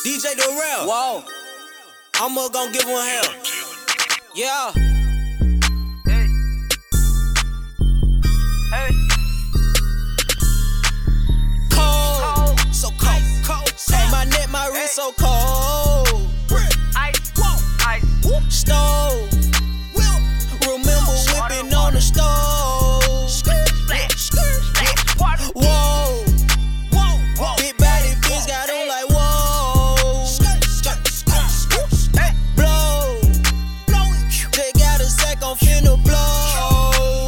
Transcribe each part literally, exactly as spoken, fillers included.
D J Darrell. Whoa. I'ma gon' give one hell. Yeah. Hey. Hey. Cold. Cold. So cold. Cold. Cold. My neck, my wrist so cold. Ice. Whoa. Ice. Stove. Remember whipping on the stove. Splash. Splash. Water. Whoa. Whoa. Whoa. Big body bitch got on like whoa. Blow. They got a sack on finna blow.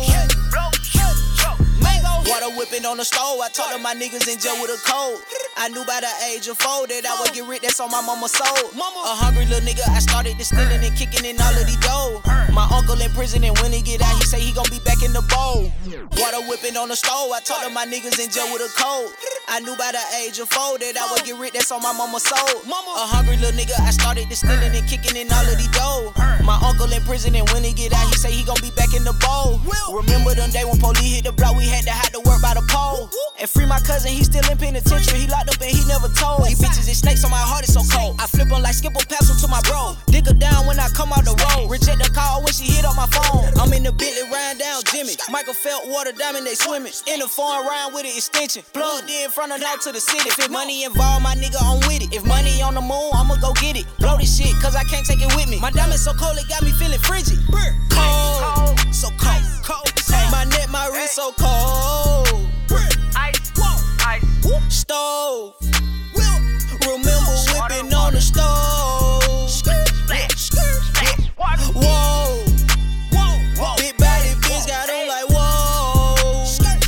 Water whipping on the stove. I talked to my niggas in jail with a cold. I knew by the age of four that I would get rich, that's on my mama's soul. A hungry little nigga, I started distilling and kicking in all of these dough. My uncle in prison, and when he get out, he say he gon' be back in the bowl. Water whipping on the stove, I talked to my niggas in jail with a cold. I knew by the age of four that I would get rich, that's on my mama's soul. A hungry little nigga, I started distilling and kicking in all of these dough. My uncle in prison, and when he get out, he say he gon' be back in the bowl. Remember them day when police hit the block, we had to have to work by the pole. And free my cousin, he still in penitentiary, he locked up and he never told. These bitches is snakes, so my heart is so cold. I flip them like skip a pencil to my bro. Dig her down when I come out the road. Reject the call when she hit on my phone. I'm in the Bentley riding down Jimmy. Michael Phelps, water diamond, they swimming. In the foreign round with an extension. Plugged in front of out to the city. If it money involved, my nigga on with it. If money on the moon, I'ma go get it. Blow this shit, cause I can't take it with me. My diamond so cold, it got me feeling frigid. Cold, so cold, cold. My neck, my wrist so cold. Ice. Ice. Stove. Remember whipping on the stove. Splash. Splash. Water. Whoa. Whoa. Big body bitch got on like whoa.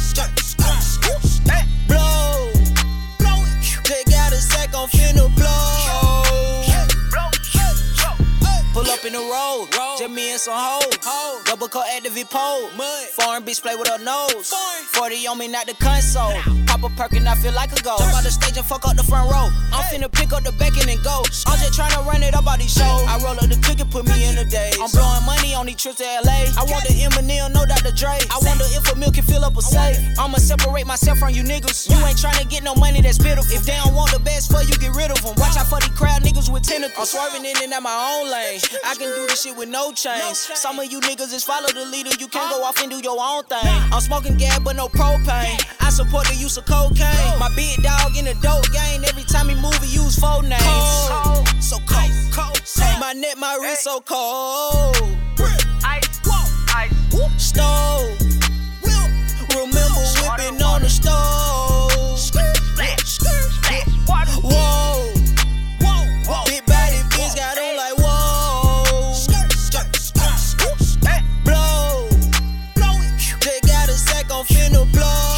Blow. They got a sack on finna blow. Pull up in the road. Just me and some hoes. Double cup Activate pole. Foreign bitch play with her nose. forty on me, not the console. Pop a perk and I feel like a ghost. Jump out the stage and fuck up the front row. I'm finna pick up the back end and go. I'm just tryna run it up all these shows. I roll up the ticket, put me in the days. I'm blowing money on these trips to L A. I want the Eminem, no Doctor Dre. I wonder if a milk can fill up a safe. I'ma separate myself from you niggas. You ain't tryna get no money that's pitiful. If they don't want the best for you, get rid of them. Watch out for these crowd niggas with tentacles. I'm swerving in and out my own lane. I can do this shit with no chains. Some of you niggas just follow the leader. You can't go off and do your own thing. I'm smoking gas but no propane. I support the use of cocaine. My big dog in the dope game. Every time he move, he use four names. Cold, so cold, cold. My neck, my wrist so cold. Ice. Ice. Stove. Remember whipping on the stove. Splash. Splash. Water. Whoa. Whoa. Big body bitch got on like whoa. Blow. They got a sack on finna blow.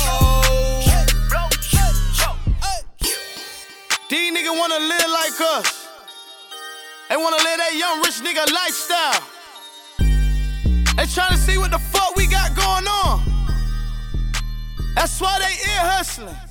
These niggas wanna live like us. They wanna live that young rich nigga lifestyle. They tryna see what the fuck we got going on. That's why they ear hustling.